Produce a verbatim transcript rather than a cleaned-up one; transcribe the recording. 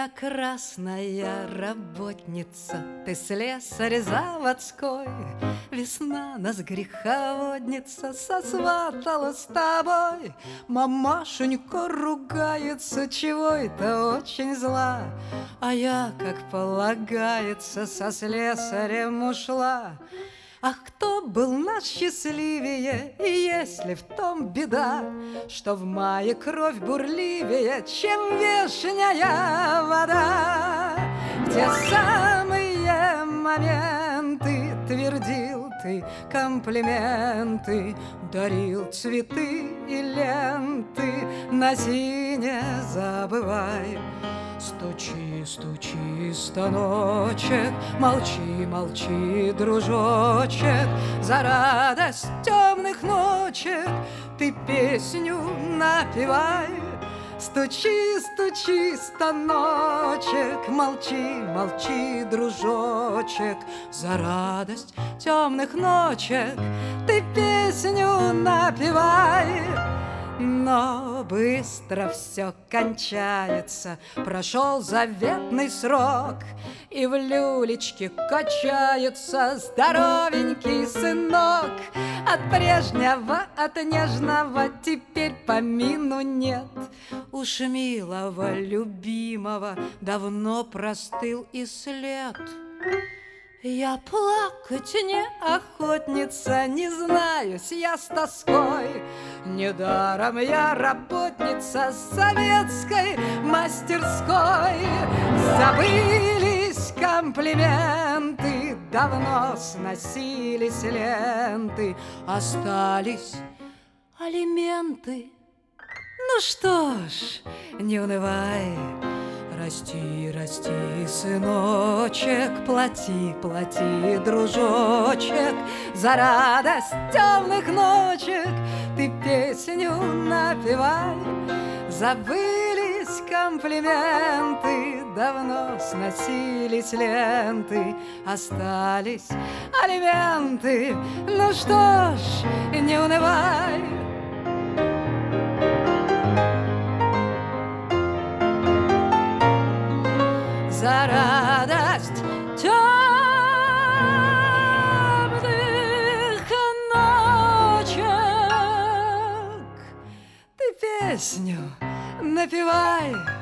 Прекрасная работница, ты слесарь заводской. Весна нас греховодница сосватала с тобой. Мамашенька ругается, чего это очень зла. А я, как полагается, со слесарем ушла. Ах, кто был нас счастливее, и если в том беда, что в мае кровь бурливее, чем вешняя вода. В те самые моменты твердил ты комплименты, дарил цветы и ленты, носи, не забывай. Стучи, стучи, станочек, молчи, молчи, дружочек, за радость темных ночек ты песню напевай. Стучи, стучи, станочек, молчи, молчи, дружочек, за радость темных ночек ты песню напевай. Но быстро все кончается, прошел заветный срок, и в люлечке качается здоровенький сынок. От прежнего, от нежного теперь помину нет. Уж милого, любимого давно простыл и след. Я плакать не охотница, не знаюсь я с тоской. Недаром я работница советской мастерской. Забылись комплименты, давно сносились ленты, остались алименты. Ну что ж, не унывай, расти, расти, сыночек, плати, плати, дружочек, за радость темных ночек ты песню напевай. Забылись комплименты, давно сносились ленты, остались алименты. Ну что ж, не унывай. За радость темных ночек ты песню напевай.